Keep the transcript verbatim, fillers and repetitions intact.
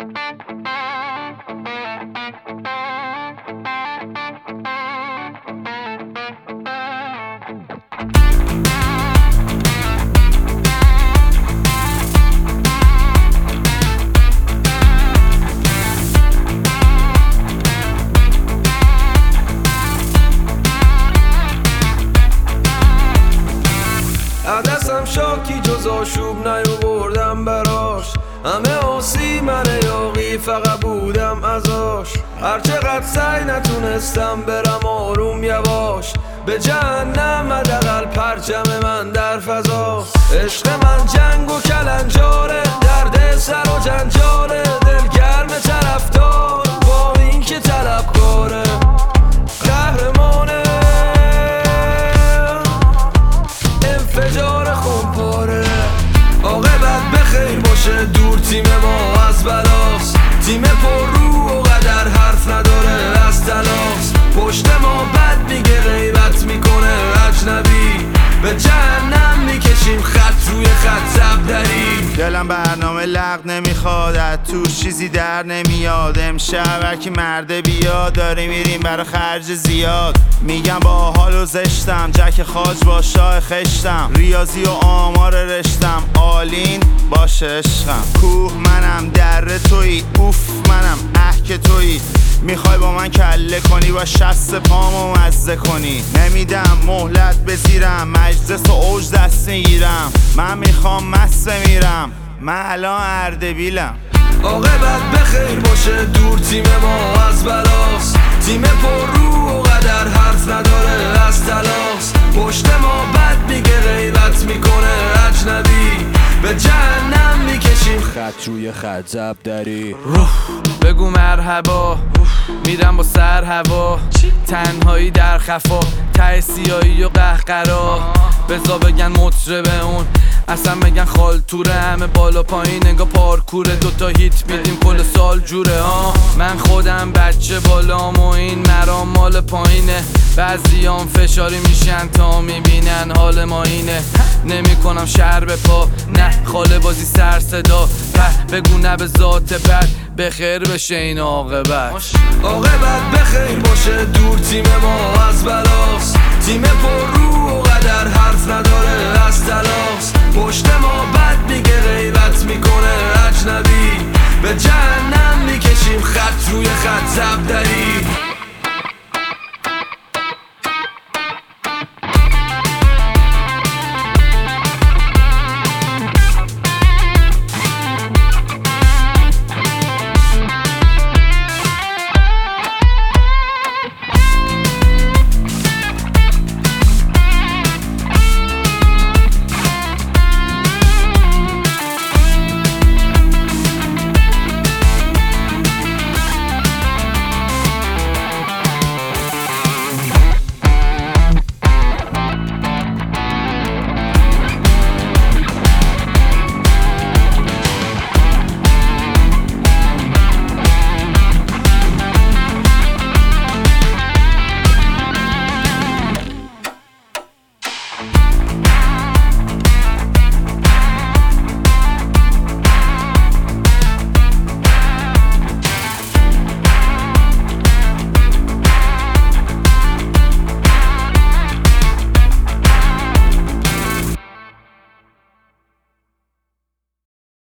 عدسم شاکی جز آشوب نیاوردم براش، همه آسی من یاقی فقط بودم ازاش. هرچقدر سعی نتونستم برم آروم یواش، به جهنم حداقل پرچم من در فضاست. عشق من جنگ و کلنجاره، درد سر و جنجاله، دلگرم طرفدار با این که طلبکاره. قهرمانه انفجار خونپاره، عاقبت بخیر باشه دور تیم ما از بلاست. تیم پر رو و قدر حرف نداره از تلاست، پشت ما بد میگه غیبت میکنه اجنبی، به جهنم میکشیم خط روی خط زبدری. دلم برنامه لغ نمیخواد، از توش چیزی در نمیاد. امشب هرکی مرده بیاد، داریم میریم برا خرج زیاد. میگم با حال و زشتم، جک خاج با شاه خشتم، ریاضی و آمار رشتم، آلین باشه عشقم. کوه منم در تویی، اوف منم اه که تویی. میخوای با من کله کنی، با شست پامو مزه کنی. نمیدم مهلت بزیرم، مجلس و اوج دست میگیرم. من میخوام مسته میرم، من الان اردبیلم. عاقبت بخیر باشه دور تیم ما از بلاست. تیم پر رو و قدر حرف نداره از تلاست، پشت ما بد میگه غیبت میکنه اجنبی، به جهنم میکشیم خط روی خط زبدری. بگو مرحبا، میرم با سر هوا، تنهایی در خفا، ته سیایی و قهقرا. بزا بگن مطربه اون، اصلا بگن خالتوره، همه بالا پایین انگا پارکوره. دوتا هیت میدیم کل سال جوره ها. من خودم بچه بالام و این مرام مال پایینه، بعضیام فشاری میشن تا میبینن حال ما اینه. نمی کنم شهر به پا، نه خاله بازی سر صدا. په بگو نه به ذات بد، بخیر بشه این عاقبت. عاقبت بخیر باشه دور تیم ما از بلاست. تیم پر رو و قدر حرف نداره از تلاست،